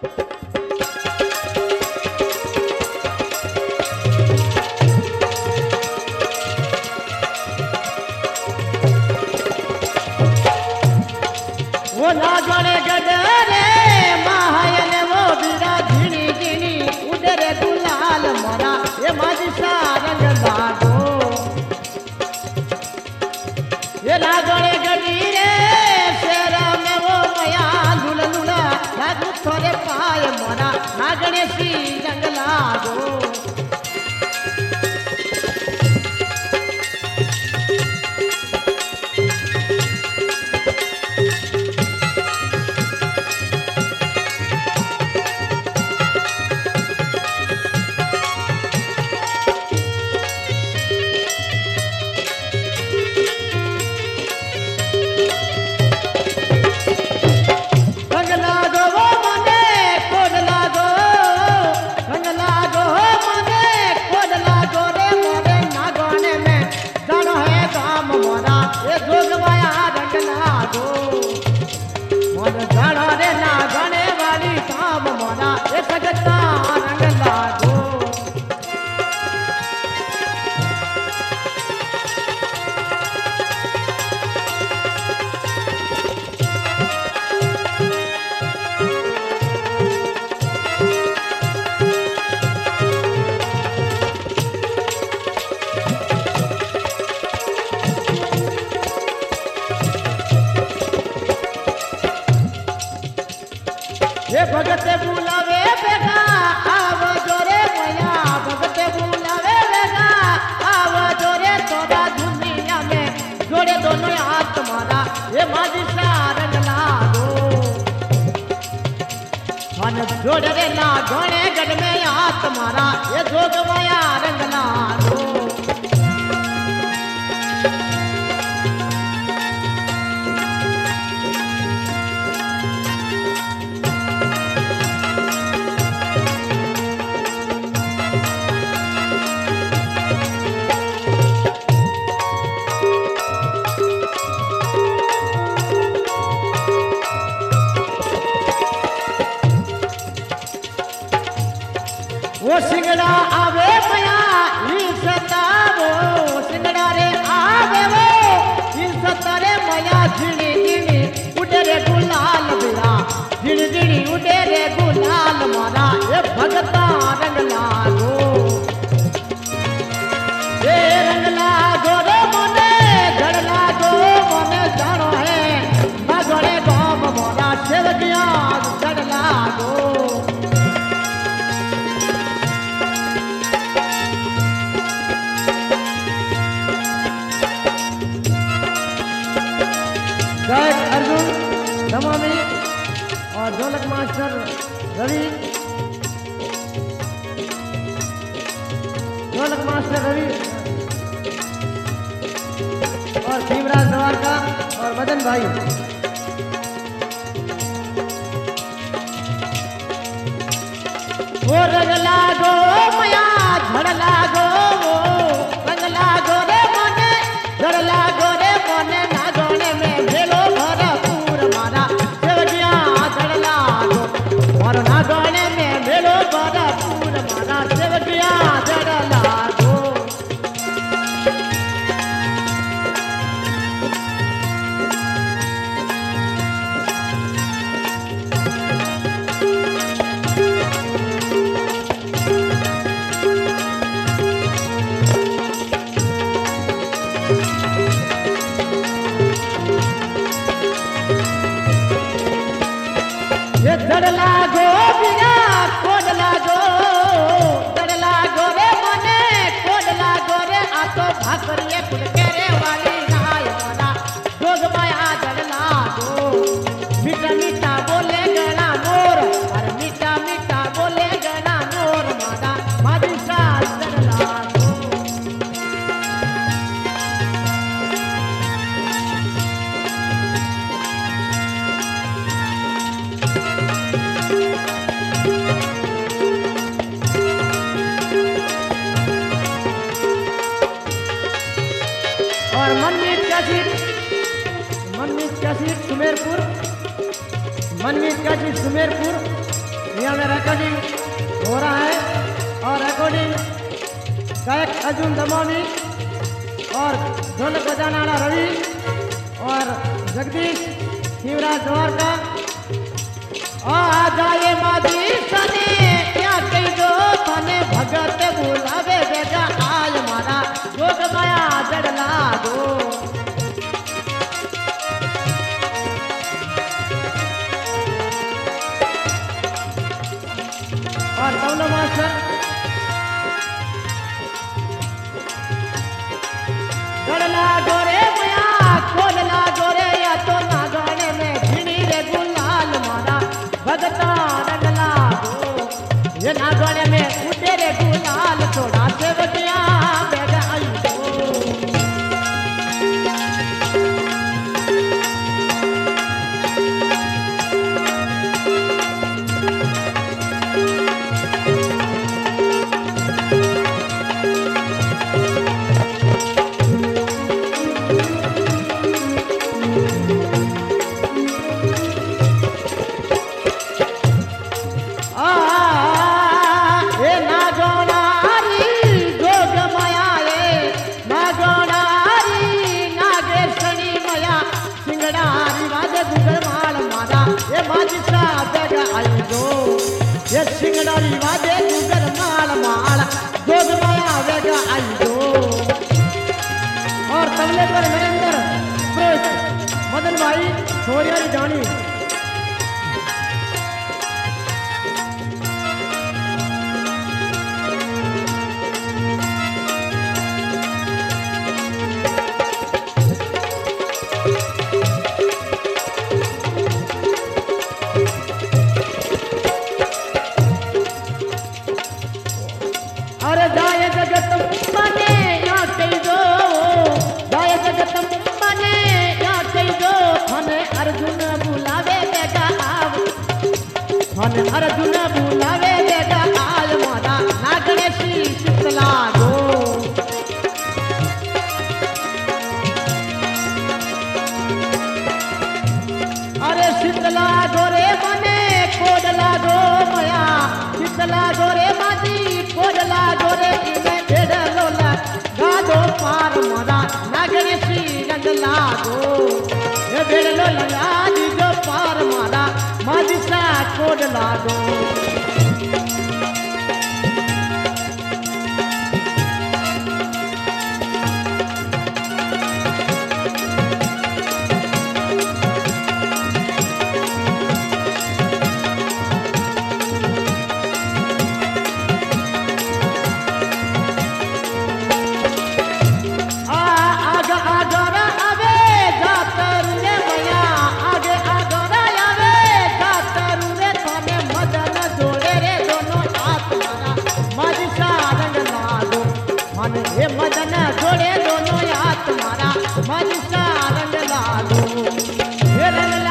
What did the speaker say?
वो ना जाने गडरे महायन वो बीरा झिनी झिनी उडरे गुलाल मोरा ये माझी सारंग लागो ये ना जाने गडीरे शेरा में वो मया लुला लुला लागू थोड़े पाए मोरा ना गणेशी रंग लागो भगत बुलावे बेगा आव जोरे मया भगत बुलावे बेगा आव जोरे तोरा दुनिया में जोड़े दोनों हाथ तुम्हारा ये माझी सारंग लागो मन जोड़ रे ना घोड़े गढ़ में हाथ तुम्हारा ये जोग माया रंग लागो वो सिंगड़ा आवे मया सतावो सिंगड़ा रे आवे वो सतारे मया झिणी झिणी उड़े रे गुलाल बिरा झिणी झिणी उड़े रे गुलाल मारा ये भगता रंग लागो ये रंग लागो रे मोने धड़ लागो मोने जानो है मगड़े गाम मोरा सेवकिया धड़ लागो गायक अर्जुन दमामी और ढोलक मास्टर रवि और भीमराज द्वारका और मदन भाई वो रंग लागो मया झड़ लागो रंग लागो रे मोने झड़ लागो रे मोने नागोने में भेलो भरपूर मारा सेवकिया झड़ लागो और नागोने में भेलो भरपूर मारा सेवकिया झड़ लागो ये धड़ लागो बिना कोड लागो धड़ लागो रे मने कोड लागो रे आतो भाकरिए कुड़के रे वाली नाय मोना जोग माया धड़ लागो मीठा मीठा बोले गणा मोर और मीठा मीठा बोले गणा मोर माना मादी सा धड़ लागो और मनमीत का सीट सुमेरपुर यहाँ में रिकॉर्डिंग हो रहा है और रिकॉर्डिंग गायक अर्जुन दमोनी और ढोलक बजाने वाला रवि और जगदीश शिवराज द्वारका आ जाए मादी सने क्या कही दो तने भगत बुलावे बेगा आज मारा जोग माया जड़ला दो और तबला मास्टर जड़ला गोरे माया खोलला गोरे या तो ना गाने में झिनी रे गुलाल मारा भगता रंगला दो ये नागोने में उठे रे गुलाल थोड़ा से बटिया बेगा आई दो ये सिंगड़ारी वादे गुगर माल माल जोग माया वेगा आई दो और तबले पर नरेंद्र प्रेस मदन भाई छोरियारी जानी अरे जाए जगत मने या कही दो जाए जगत मने या कही दो थाने अर्जुन बुलावे बेगा आव थाने अर्जुन बुलावे बेगा आज मारा ना गणेशी शीतला दो अरे शीतला गोरे मने कोडला दो माया शीतला गोरे माती कोडला गोरे इने बेडलो ला गादो पार मोरा नागने सी गंदला दो ये बेडलो लगा दी जो पार मोरा मादिसा कोडला दो ये मदन जोड़े दोनों हाथ मारा मदिसा रंग लालो ये रंग